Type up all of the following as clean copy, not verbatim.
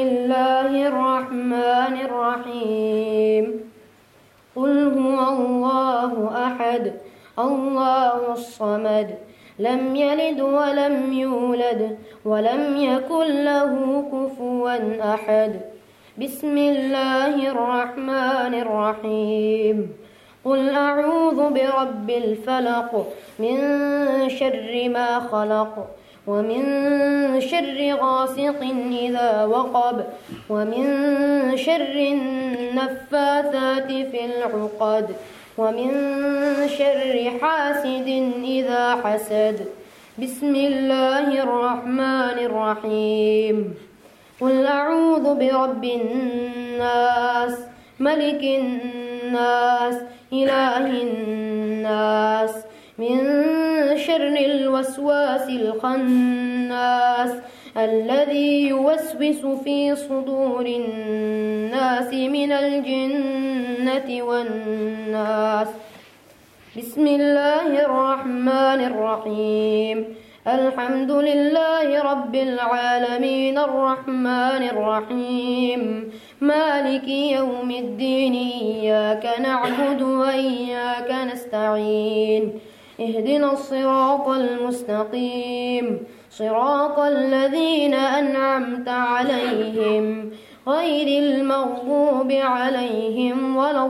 الله الرحمن الرحيم قل هو الله أحد الله الصمد لم يلد ولم يولد ولم يكن له كفوا أحد بسم الله الرحمن الرحيم قل أعوذ برب الفلق من شر ما خلق ومن شر غاسق إذا وقب ومن شر النفاثات في العقد ومن شر حاسد إذا حسد بسم الله الرحمن الرحيم قل أعوذ برب الناس ملك الناس إله الناس من شر الوسواس الخناس الذي يوسوس في صدور الناس من الجنة والناس بسم الله الرحمن الرحيم الحمد لله رب العالمين الرحمن الرحيم مالك يوم الدين إياك نعبد وإياك نستعين اهدنا الصراط المستقيم صراط الذين أنعمت عليهم غير المغضوب عليهم ولا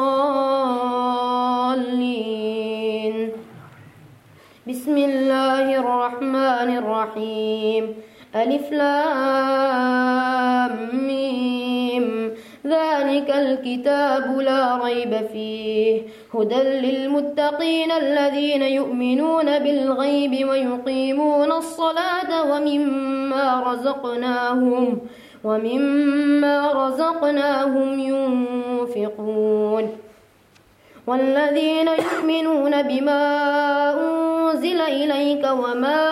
الضالين بسم الله الرحمن الرحيم ألف لام ميم ذلك الكتاب لا ريب فيه هدى للمتقين الذين يؤمنون بالغيب ويقيمون الصلاة ومما رزقناهم ينفقون والذين يؤمنون بما أنزل إليك وما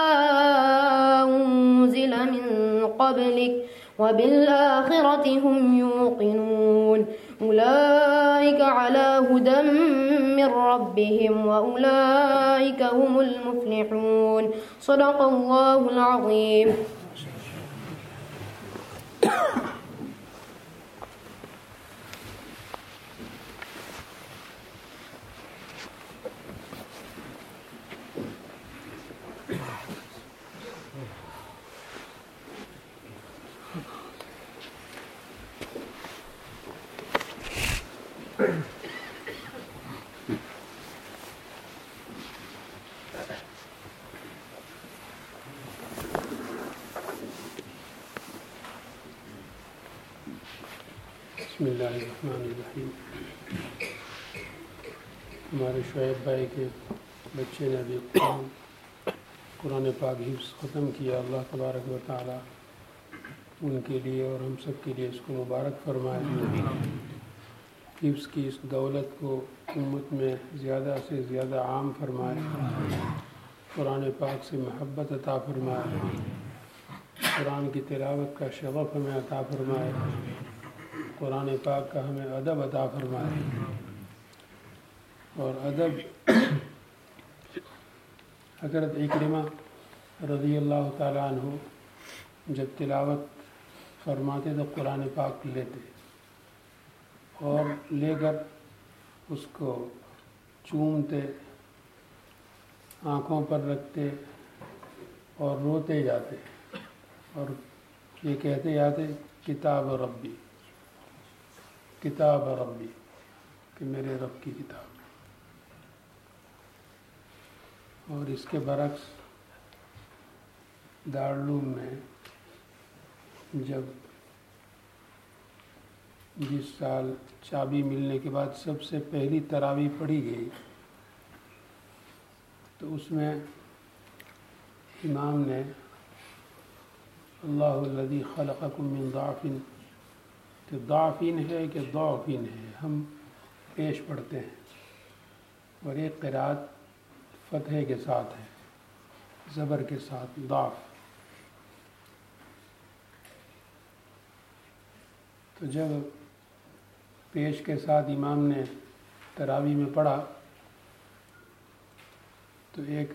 أنزل من قبلك وبالآخرة هم يوقنون أولئك على هدى من ربهم وأولئك هم المفلحون صدق الله العظيم. بسم اللہ الرحمن الرحیم. ہمارے شعیب بھائی کے بچے نے ابھی قرآن پاک حفظ ختم کیا. اللہ تبارک و تعالی ان کے لیے اور ہم سب کے لیے اس کو مبارک فرمائے. حفظ کی اس دولت کو امت میں زیادہ سے زیادہ عام فرمائے. قرآن پاک سے محبت عطا فرمائے. قرآن کی تلاوت کا شغف ہمیں عطا فرمائے. قرآن پاک کا ہمیں ادب عطا فرمائے. اور ادب حضرت اکرمہ رضی اللہ تعالیٰ عنہ جب تلاوت فرماتے تو قرآن پاک لیتے اور لے کر اس کو چومتے، آنکھوں پر رکھتے اور روتے جاتے اور یہ کہتے جاتے کتاب ربی کتاب ربی، کہ میرے رب کی کتاب. اور اس کے برعکس دارالعلوم میں جب جس سال چابی ملنے کے بعد سب سے پہلی تراویح پڑھی گئی تو اس میں امام نے اللہ الذی خلقکم من ضعف، کہ ضعفین ہے کہ ضعفین ہے، ہم پیش پڑھتے ہیں. اور ایک قرات فتح کے ساتھ ہے، زبر کے ساتھ ضعف. تو جب پیش کے ساتھ امام نے تراویح میں پڑھا تو ایک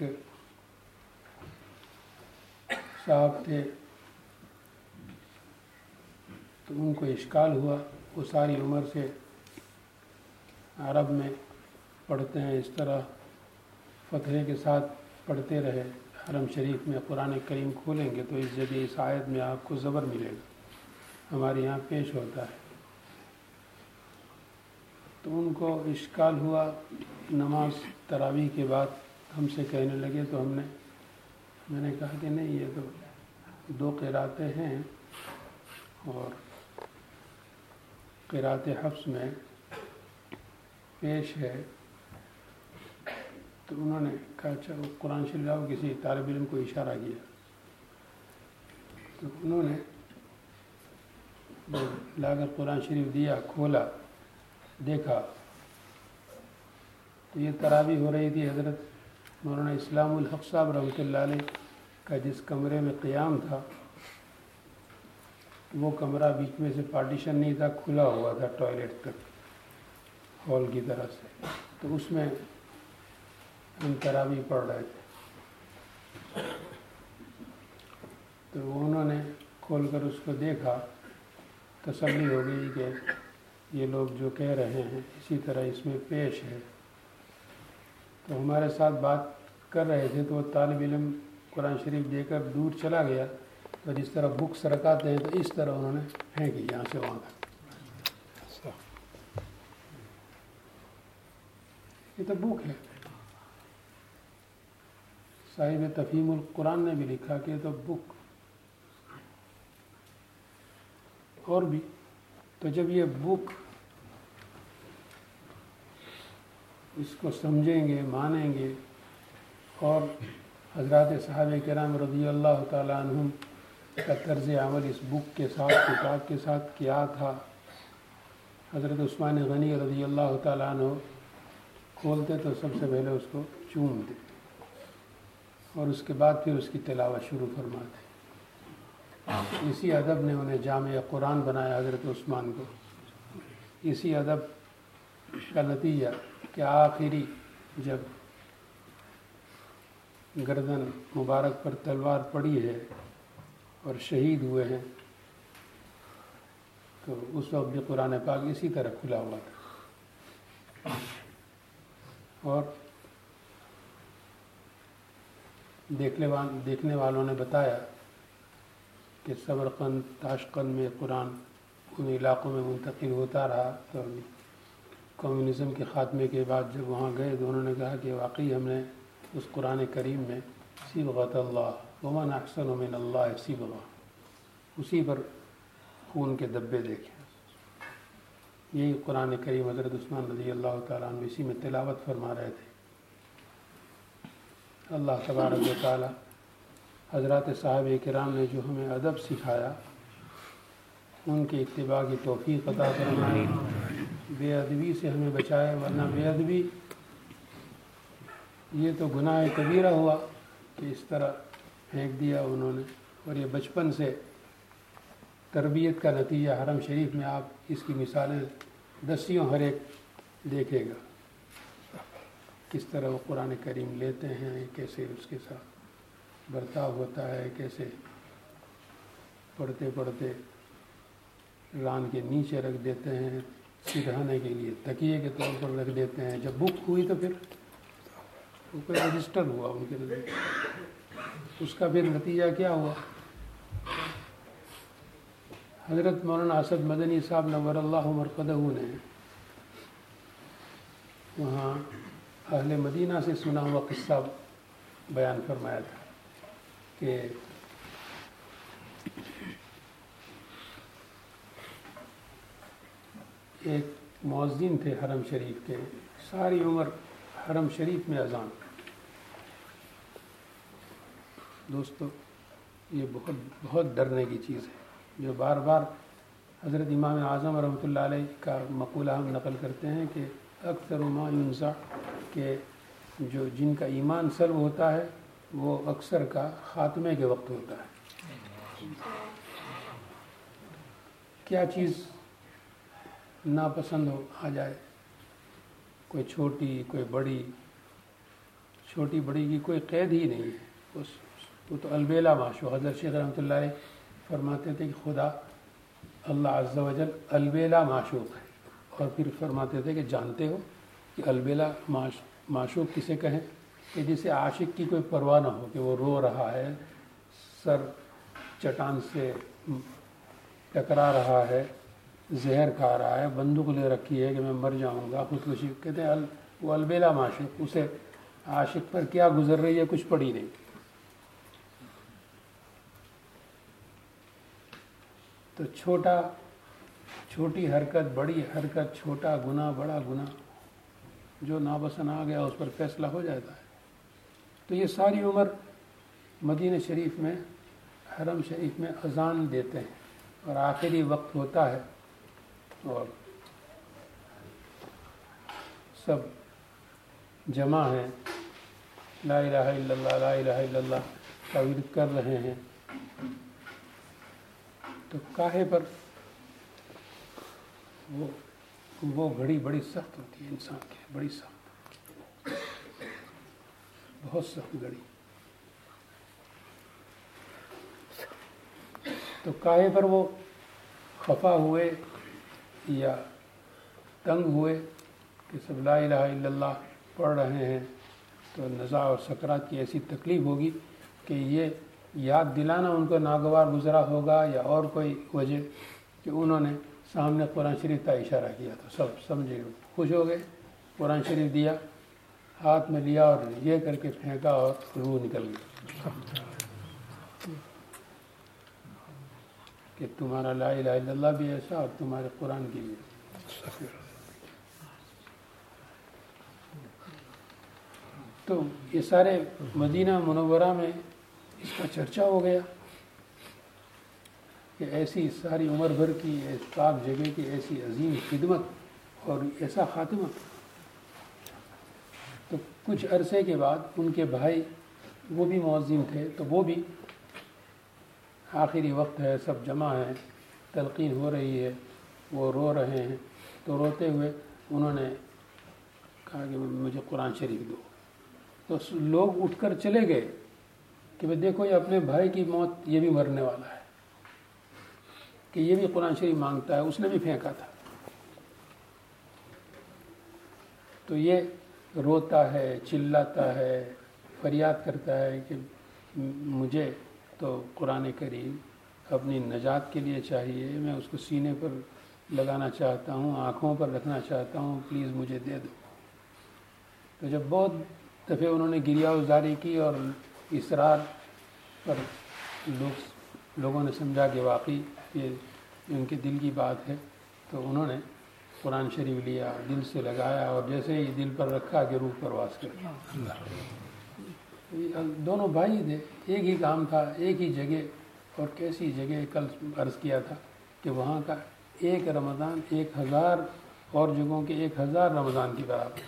صاحب تھے تو ان کو اشکال ہوا، وہ ساری عمر سے عرب میں پڑھتے ہیں، اس طرح فتحے کے ساتھ پڑھتے رہے، حرم شریف میں قرآن کریم کھولیں گے تو اس جگہ اس آیت میں آپ کو زبر ملے گا، ہمارے یہاں پیش ہوتا ہے۔ تو ان کو اشکال ہوا، نماز تراویح کے بعد ہم سے کہنے لگے، تو میں نے کہا کہ نہیں، یہ تو 2 قراتیں ہیں اور قرات حفص میں پیش ہے۔ تو انہوں نے کہا اچھا وہ قرآن شریف لاؤ، کسی طالب علم کو اشارہ کیا، تو انہوں نے لا کر قرآن شریف دیا، کھولا، دیکھا تو یہ تراویح ہو رہی تھی۔ حضرت مولانا اسلام الحق صاحب رحمۃ اللہ علیہ کا جس کمرے میں قیام تھا، وہ کمرہ بیچ میں سے پارٹیشن نہیں تھا، کھلا ہوا تھا ٹوائلٹ تک ہال کی طرح سے، تو اس میں ہم تراویح پڑھ رہے تھے۔ تو انہوں نے کھول کر اس کو دیکھا، تسلی ہو گئی کہ یہ لوگ جو کہہ رہے ہیں اسی طرح اس میں پیش ہے۔ تو ہمارے ساتھ بات کر رہے تھے تو وہ طالب علم قرآن شریف دے کر دور چلا گیا، تو جس طرح بکس رکھاتے ہیں تو اس طرح انہوں نے پھینکی یہاں سے وہاں تک۔ یہ تو بک ہے، صاحب تفہیم القرآن نے بھی لکھا کہ یہ تو بک، اور بھی۔ تو جب یہ بک اس کو سمجھیں گے، مانیں گے، اور حضرات صحابہ کرام رضی اللہ تعالیٰ عنہم کا طرز عمل اس بک کے ساتھ، کتاب کے ساتھ کیا تھا۔ حضرت عثمان غنی رضی اللہ تعالیٰ عنہ کھولتے تو سب سے پہلے اس کو چومتے اور اس کے بعد پھر اس کی تلاوت شروع فرماتے۔ اسی ادب نے انہیں جامع قرآن بنایا حضرت عثمان کو۔ اسی ادب کا نتیجہ کہ آخری جب گردن مبارک پر تلوار پڑی ہے اور شہید ہوئے ہیں، تو اس وقت بھی قرآن پاک اسی طرح کھلا ہوا تھا۔ اور دیکھنے والوں نے بتایا کہ سمرقند، تاشقند میں قرآن ان علاقوں میں منتقل ہوتا رہا، تو کمیونزم کے خاتمے کے بعد جب وہاں گئے تو انہوں نے کہا کہ واقعی ہم نے اس قرآن کریم میں صبغۃ اللہ ومن احسن من اللہ صبغہ، اسی پر خون کے دبے دیکھے۔ یہی قرآن کریم حضرت عثمان رضی اللہ تعالیٰ عنہ اسی میں تلاوت فرما رہے تھے۔ اللہ تبارک و تعالیٰ حضرات صحابہ کرام نے جو ہمیں ادب سکھایا، ان کی اتباع کی توفیق عطا فرمائے، بے ادبی سے ہمیں بچائے، ورنہ بے ادبی یہ تو گناہ کبیرہ ہوا کہ اس طرح پھینک دیا انہوں نے، اور یہ بچپن سے تربیت کا نتیجہ۔ حرم شریف میں آپ اس کی مثالیں دسیوں ہر ایک دیکھے گا، کس طرح وہ قرآن کریم لیتے ہیں، کیسے اس کے ساتھ برتاؤ ہوتا ہے، کیسے پڑھتے پڑھتے ران کے نیچے رکھ دیتے ہیں، سرہانے کے لیے تکیے کے طور پر رکھ دیتے ہیں۔ جب بک ہوئی تو پھر وہ کوئی رجسٹر ہوا ان کے نظر، اس کا پھر نتیجہ کیا ہوا؟ حضرت مولانا اسد مدنی صاحب نور اللہ مرقدہ نے وہاں اہل مدینہ سے سنا ہوا قصہ بیان فرمایا تھا کہ ایک مؤذن تھے حرم شریف کے، ساری عمر حرم شریف میں اذان۔ دوستو یہ بہت ڈرنے کی چیز ہے، جو بار بار حضرت امام اعظم رحمۃ اللہ علیہ کا مقولہ ہم نقل کرتے ہیں کہ اکثر ما ینزع، کہ جن کا ایمان سلب ہوتا ہے وہ اکثر کا خاتمے کے وقت ہوتا ہے۔ کیا چیز ناپسند ہو آ جائے، کوئی چھوٹی کوئی بڑی، چھوٹی بڑی کی کوئی قید ہی نہیں ہے، وہ تو البیلا معشوق۔ حضرت شیخ رحمۃ اللہ علیہ فرماتے تھے کہ خدا اللہ عز و جل البیلا معشوق ہے، اور پھر فرماتے تھے کہ جانتے ہو کہ البیلا معشوق کسے کہیں؟ کہ جسے عاشق کی کوئی پرواہ نہ ہو، کہ وہ رو رہا ہے، سر چٹان سے ٹکرا رہا ہے، زہر کھا رہا ہے، بندوق لے رکھی ہے کہ میں مر جاؤں گا، خودکشی کہتے ہیں وہ البیلا معشوق، اسے عاشق پر کیا گزر رہی ہے کچھ پڑی نہیں۔ تو چھوٹی حرکت بڑی حرکت، چھوٹا گناہ بڑا گناہ، جو ناپسند آ گیا اس پر فیصلہ ہو جاتا ہے۔ تو یہ ساری عمر مدینہ شریف میں، حرم شریف میں اذان دیتے ہیں، اور آخری وقت ہوتا ہے اور سب جمع ہیں، لا الہ الا اللہ لا الہ الا اللہ کا ورد کر رہے ہیں۔ تو کاہے پر وہ گھڑی بڑی سخت ہوتی ہے انسان کے، بڑی سخت، بہت سخت گھڑی۔ تو کاہے پر وہ خفا ہوئے یا تنگ ہوئے کہ سب لا الہ الا اللہ پڑھ رہے ہیں، تو نزاع اور سکرات کی ایسی تکلیف ہوگی کہ یہ یاد دلانا ان کو ناگوار گزرا ہوگا، یا اور کوئی وجہ کہ انہوں نے سامنے قرآن شریف کا اشارہ کیا تو سب سمجھے، خوش ہو گئے، قرآن شریف دیا، ہاتھ میں لیا اور یہ کر کے پھینکا اور روح نکل گئی کہ تمہارا لا الہ الا اللہ بھی ایسا اور تمہارے قرآن کی بھی۔ تو یہ سارے مدینہ منورہ میں اس کا چرچا ہو گیا کہ ایسی ساری عمر بھر کی پاک جگہ کی ایسی عظیم خدمت اور ایسا خاتمہ۔ تو کچھ عرصے کے بعد ان کے بھائی وہ بھی مؤذن تھے، تو وہ بھی آخری وقت ہے، سب جمع ہیں، تلقین ہو رہی ہے، وہ رو رہے ہیں، تو روتے ہوئے انہوں نے کہا کہ مجھے قرآن شریف دو۔ تو لوگ اٹھ کر چلے گئے کہ بھئی دیکھو یہ اپنے بھائی کی موت، یہ بھی مرنے والا ہے، کہ یہ بھی قرآن شریف مانگتا ہے، اس نے بھی پھینکا تھا۔ تو یہ روتا ہے، چلاتا ہے، فریاد کرتا ہے کہ مجھے تو قرآن کریم اپنی نجات کے لیے چاہیے، میں اس کو سینے پر لگانا چاہتا ہوں، آنکھوں پر رکھنا چاہتا ہوں، پلیز مجھے دے دو۔ تو جب بہت دفعہ انہوں نے گریہ وزاری کی اور اصرار پر لوگوں نے سمجھا کہ واقعی یہ ان کے دل کی بات ہے، تو انہوں نے قرآن شریف لیا، دل سے لگایا، اور جیسے ہی دل پر رکھا کہ روح پرواز کر گیا۔ دونوں بھائی تھے، ایک ہی کام تھا، ایک ہی جگہ، اور کیسی جگہ کل عرض کیا تھا کہ وہاں کا ایک رمضان 1000 اور جگہوں کے 1000 رمضان کی برابر۔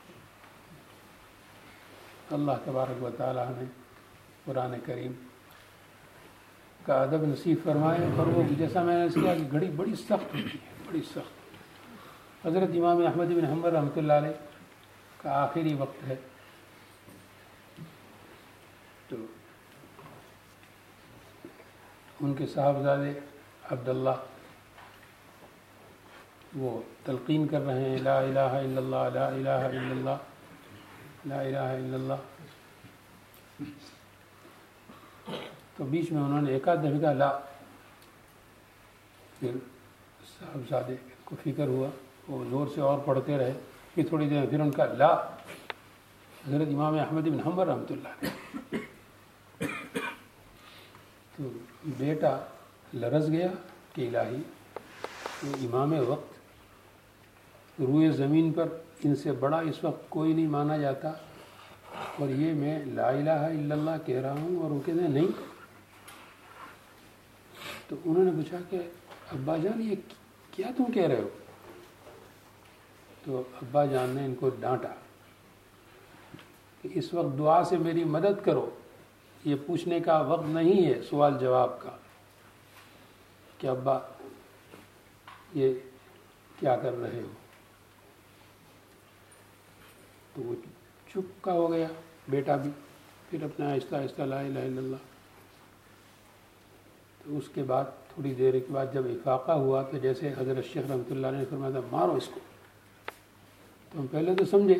اللہ تبارک و تعالیٰ نے قرآن کریم کا ادب نصیب فرمائے، اور وہ جیسا میں نے اس کیا کہ گھڑی بڑی سخت ہوتی ہے، بڑی سخت۔ حضرت امام احمد بن حنبل رحمۃ اللہ علیہ کا آخری وقت ہے، تو ان کے صاحبزادے عبداللہ وہ تلقین کر رہے ہیں لا الہ الا اللہ لا الہ الا اللہ لا الہ الا اللہ۔ تو بیچ میں انہوں نے ایک آدھ دفعہ کہا لا، پھر صاحبزادے کو فکر ہوا، وہ زور سے اور پڑھتے رہے، پھر تھوڑی دیر پھر ان کا لا، حضرت امام احمد بن حنبل رحمۃ اللہ علیہ۔ تو بیٹا لرز گیا کہ الہی یہ امام وقت، روئے زمین پر ان سے بڑا اس وقت کوئی نہیں مانا جاتا، اور یہ میں لا الہ الا اللہ کہہ رہا ہوں اور وہ کہتے ہیں نہیں۔ تو انہوں نے پوچھا کہ ابا جان یہ کیا تم کہہ رہے ہو؟ تو ابا جان نے ان کو ڈانٹا کہ اس وقت دعا سے میری مدد کرو، یہ پوچھنے کا وقت نہیں ہے سوال جواب کا کہ ابا یہ کیا کر رہے ہو۔ تو وہ چپ کا ہو گیا بیٹا بھی، پھر اپنا آہستہ آہستہ لا الہ الا اللہ۔ تو اس کے بعد تھوڑی دیر کے بعد جب افاقہ ہوا تو جیسے حضرت شیخ رحمۃ اللہ علیہ نے فرمایا تھا مارو اس کو، تو ہم پہلے تو سمجھے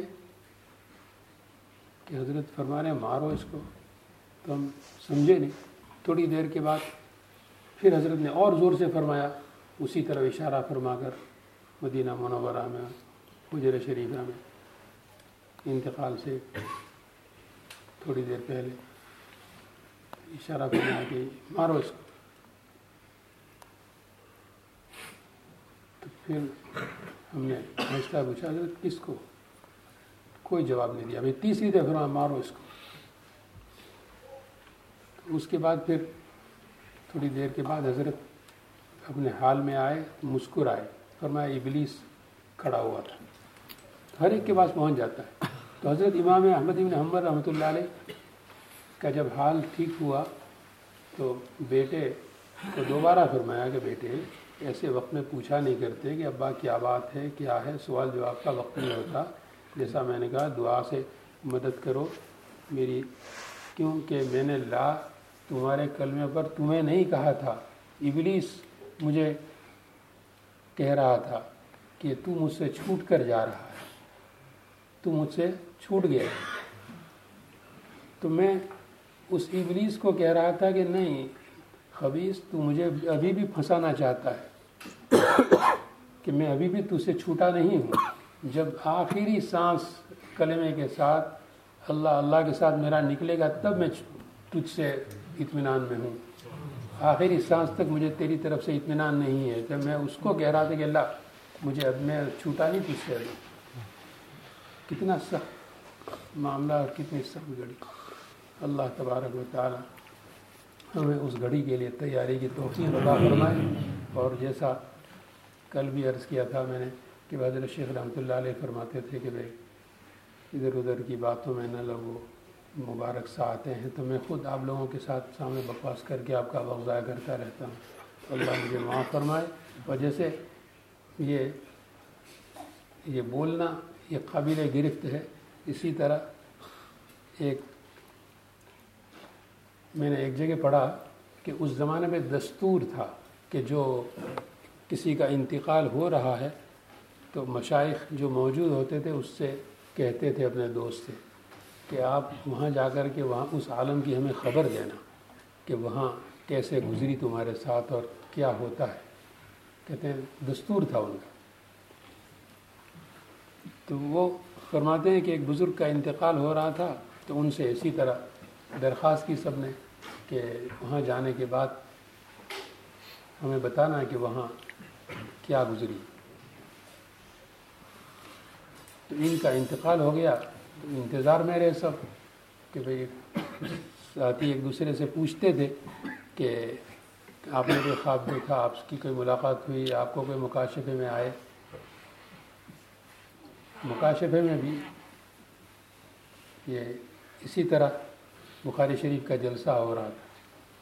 کہ حضرت فرما رہے ہیں مارو اس کو، تو ہم سمجھے نہیں۔ تھوڑی دیر کے بعد پھر حضرت نے اور زور سے فرمایا، اسی طرح اشارہ فرما کر مدینہ منورہ میں حجرہ شریفہ میں انتقال سے تھوڑی دیر پہلے اشارہ فرمایا کہ مارو اس کو۔ تو پھر ہم نے آہستہ پوچھا حضرت کس کو؟ کوئی جواب نہیں دیا۔ ابھی تیسری دفعہ فرمایا مارو اس کو۔ تو اس کے بعد پھر تھوڑی دیر کے بعد حضرت اپنے حال میں آئے، مسکرائے، فرمایا ابلیس کھڑا ہوا تھا، ہر ایک کے پاس پہنچ جاتا ہے۔ تو حضرت امام احمد بن حنبل رحمۃ اللہ علیہ کا جب حال ٹھیک ہوا تو بیٹے کو دوبارہ فرمایا کہ بیٹے ایسے وقت میں پوچھا نہیں کرتے کہ ابا کیا بات ہے، کیا ہے، سوال جواب کا وقت نہیں ہوتا۔ جیسا میں نے کہا دعا سے مدد کرو میری، کیونکہ میں نے لا تمہارے کلمے پر تمہیں نہیں کہا تھا، ابلیس مجھے کہہ رہا تھا کہ تو مجھ سے چھوٹ کر جا رہا ہے، تو مجھ سے چھوٹ گیا۔ تو میں اس ابلیس کو کہہ رہا تھا کہ نہیں خبیث، تو مجھے ابھی بھی پھنسانا چاہتا ہے کہ میں ابھی بھی تجھ سے چھوٹا نہیں ہوں۔ جب آخری سانس کلمے کے ساتھ اللہ اللہ کے ساتھ میرا نکلے گا تب میں تجھ سے اطمینان میں ہوں، آخری سانس تک مجھے تیری طرف سے اطمینان نہیں ہے۔ جب میں اس کو کہہ رہا تھا کہ اللہ مجھے اب میں چھوٹا نہیں تجھ سے، کتنا سخت معاملہ اور کتنی سخت گھڑی۔ اللہ تبارک و تعالی ہمیں اس گھڑی کے لیے تیاری کی توفیق عطا فرمائے۔ اور جیسا کل بھی عرض کیا تھا میں نے کہ حضرت شیخ رحمۃ اللہ علیہ فرماتے تھے کہ بھائی ادھر ادھر کی باتوں میں نہ لگو، مبارک سا آتے ہیں تو میں خود آپ لوگوں کے ساتھ سامنے بکواس کر کے آپ کا وقت ضائع کرتا رہتا ہوں۔ اللہ مجھے معاف فرمائے۔ اور جیسے یہ بولنا یہ قابل گرفت ہے، اسی طرح میں نے ایک جگہ پڑھا کہ اس زمانے میں دستور تھا کہ جو کسی کا انتقال ہو رہا ہے تو مشائخ جو موجود ہوتے تھے اس سے کہتے تھے اپنے دوست سے کہ آپ وہاں جا کر کے وہاں اس عالم کی ہمیں خبر دینا کہ وہاں کیسے گزری تمہارے ساتھ اور کیا ہوتا ہے۔ کہتے ہیں دستور تھا ان کا۔ تو وہ فرماتے ہیں کہ ایک بزرگ کا انتقال ہو رہا تھا تو ان سے اسی طرح درخواست کی سب نے کہ وہاں جانے کے بعد ہمیں بتانا کہ وہاں کیا گزری۔ تو ان کا انتقال ہو گیا تو انتظار میں رہے سب کہ بھئی ساتھی ایک دوسرے سے پوچھتے تھے کہ آپ نے کوئی خواب دیکھا، آپ کی کوئی ملاقات ہوئی، آپ کو کوئی مکاشفے میں آئے۔ مکاشفے میں بھی یہ اسی طرح بخاری شریف کا جلسہ ہو رہا تھا۔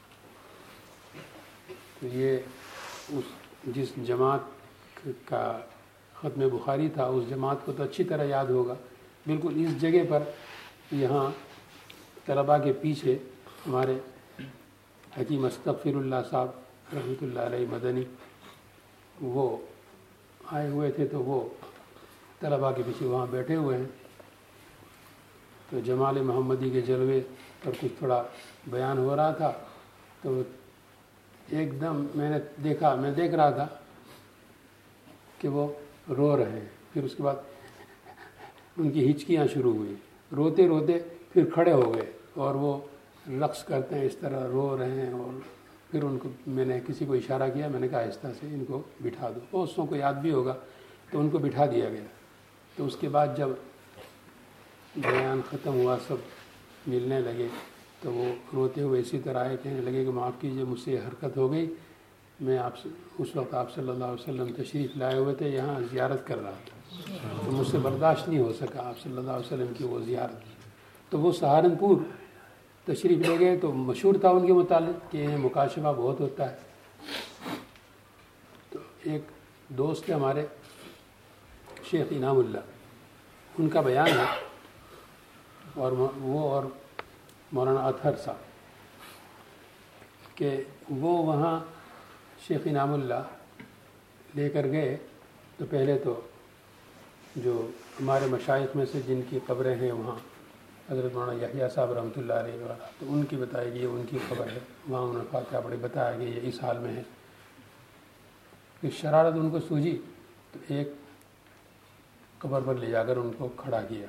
تو یہ جس جماعت کا ختم بخاری تھا اس جماعت کو تو اچھی طرح یاد ہوگا۔ بالکل اس جگہ پر یہاں طلباء کے پیچھے ہمارے حکیم استغفر اللہ صاحب رحمۃ اللہ علیہ مدنی وہ آئے ہوئے تھے، تو وہ طلباء کے پیچھے وہاں بیٹھے ہوئے ہیں۔ تو جمال محمدی کے جلوے پر کچھ تھوڑا بیان ہو رہا تھا، تو ایک دم میں دیکھ رہا تھا کہ وہ رو رہے ہیں۔ پھر اس کے بعد ان کی ہچکیاں شروع ہوئی، روتے روتے پھر کھڑے ہو گئے اور وہ رقص کرتے ہیں اس طرح رو رہے ہیں۔ اور پھر ان کو میں نے کسی کو اشارہ کیا، میں نے کہا آہستہ سے ان کو بٹھا دو، دوستوں کو یاد بھی ہوگا، تو ان کو بٹھا دیا گیا۔ تو اس کے بعد جب بیان ختم ہوا سب ملنے لگے تو وہ روتے ہوئے اسی طرح آئے، کہنے لگے کہ معاف کیجیے مجھ سے یہ حرکت ہو گئی، میں آپ سے اس وقت آپ صلی اللہ علیہ وسلم تشریف لائے ہوئے تھے، یہاں زیارت کر رہا تھا، تو مجھ سے برداشت نہیں ہو سکا آپ صلی اللہ علیہ وسلم کی وہ زیارت۔ تو وہ سہارنپور تشریف لے گئے، تو مشہور تھا ان کے متعلق کہ مکاشفہ بہت ہوتا ہے۔ تو ایک دوست ہے ہمارے شیخ انعام اللہ، ان کا بیان ہے، اور وہ اور مولانا اطہر صاحب کہ وہ وہاں شیخ انعام اللہ لے کر گئے تو پہلے تو جو ہمارے مشائخ میں سے جن کی قبریں ہیں وہاں حضرت مولانا یحییٰ صاحب رحمۃ اللہ علیہ وغیرہ، تو ان کی بتائی گئی، ان کی خبر ہے، وہاں انہوں نے فاتحہ پڑھی، بتایا کہ یہ اس حال میں ہے. کہ شرارت ان کو سوجی تو ایک قبر پر لے جا کر ان کو کھڑا کیا،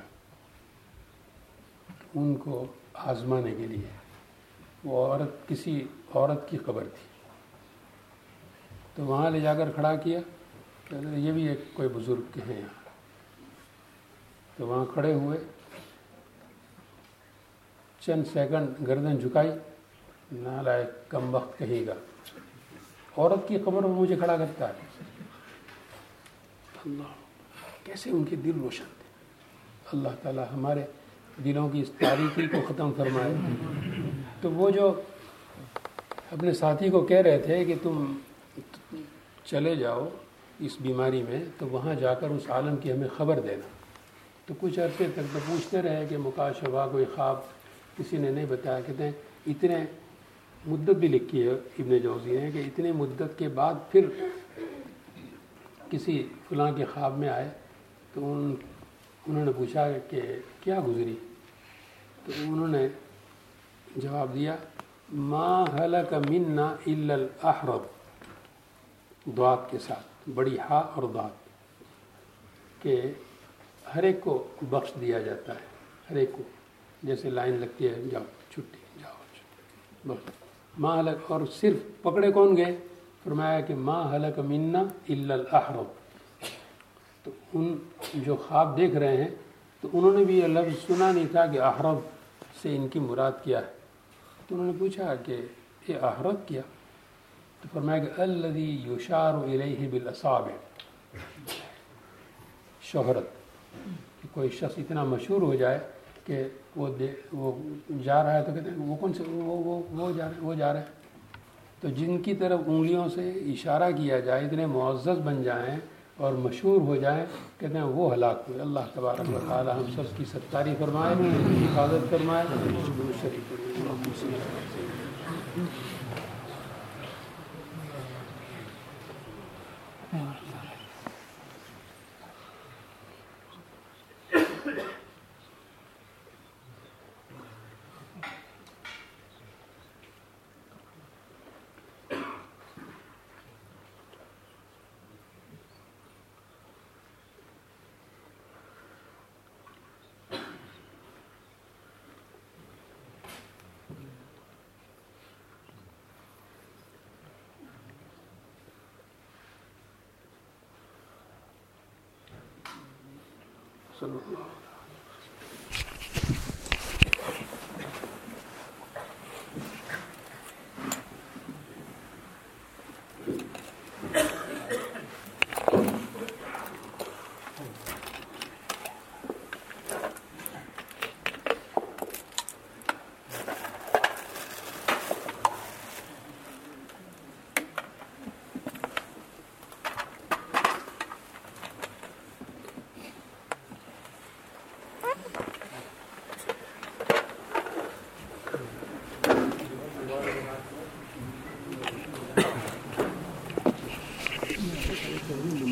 ان کو آزمانے کے لیے. وہ عورت کسی عورت کی قبر تھی، تو وہاں لے جا کر کھڑا کیا. یہ بھی ایک کوئی بزرگ کے ہیں یہاں، تو وہاں کھڑے ہوئے، چند سیکنڈ گردن جھکائی، نالائق کم وقت کہیں گا، عورت کی قبر میں مجھے کھڑا کرتا ہے. اللہ، کیسے ان کے دل روشن تھے. اللہ تعالی ہمارے دلوں کی اس تاریکی کو ختم فرمائے. تو وہ جو اپنے ساتھی کو کہہ رہے تھے کہ تم چلے جاؤ اس بیماری میں، تو وہاں جا کر اس عالم کی ہمیں خبر دینا. تو کچھ عرصے تک تو پوچھتے رہے کہ مکاشفہ کوئی خواب کسی نے نہیں بتایا. کہتے ہیں اتنے مدت بھی لکھی ہے ابن جوزی نے کہ اتنے مدت کے بعد پھر کسی فلاں کے خواب میں آئے تو انہوں نے پوچھا کہ کیا گزری، تو انہوں نے جواب دیا ما ہلک منا الا الاحرب، دعات کے ساتھ، بڑی ہا اور دعات، کہ ہر ایک کو بخش دیا جاتا ہے. ہر ایک کو جیسے لائن لگتی ہے، جاؤ چھٹی، جاؤ بخش. ما ہلک، اور صرف پکڑے کون گئے؟ فرمایا کہ ما ہلک منا الا الاحرب. تو ان جو خواب دیکھ رہے ہیں تو انہوں نے بھی یہ لفظ سنا نہیں تھا کہ احرب سے ان کی مراد کیا ہے. تو انہوں نے پوچھا کہ یہ احرب کیا؟ تو فرمایا کہ الذی یشار الیہ بالاصابع، شہرت، کہ کوئی شخص اتنا مشہور ہو جائے کہ وہ جا رہا ہے تو کہتے ہیں وہ کون سے، وہ جا رہا ہے. تو جن کی طرف انگلیوں سے اشارہ کیا جائے، اتنے معزز بن جائیں اور مشہور ہو جائیں، کہتے ہیں وہ ہلاک ہوئے. اللہ تبارک و تعالی ہم سب کی ستاری فرمائے، حفاظت فرمائے. درود شریف صلی اللہ علیہ وسلم.